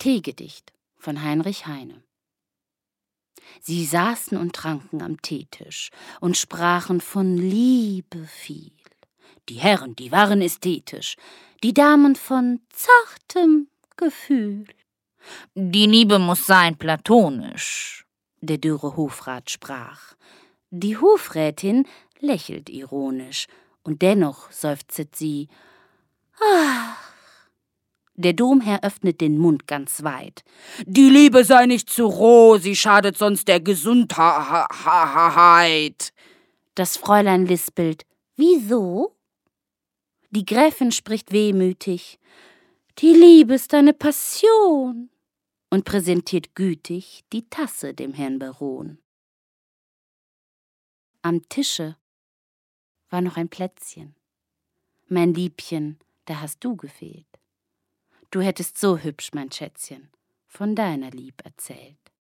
Teegedicht von Heinrich Heine. Sie saßen und tranken am Teetisch und sprachen von Liebe viel. Die Herren, die waren ästhetisch, die Damen von zartem Gefühl. Die Liebe muss sein platonisch, der dürre Hofrat sprach. Die Hofrätin lächelt ironisch, und dennoch seufzet sie: »Ach!« Der Domherr öffnet den Mund ganz weit. »Die Liebe sei nicht zu roh, sie schadet sonst der Gesundheit.« Das Fräulein lispelt: »Wieso?« Die Gräfin spricht wehmütig: »Die Liebe ist eine Passion«, und präsentiert gütig die Tasse dem Herrn Baron. Am Tische war noch ein Plätzchen. Mein Liebchen, da hast du gefehlt. Du hättest so hübsch, mein Schätzchen, von deiner Lieb erzählt.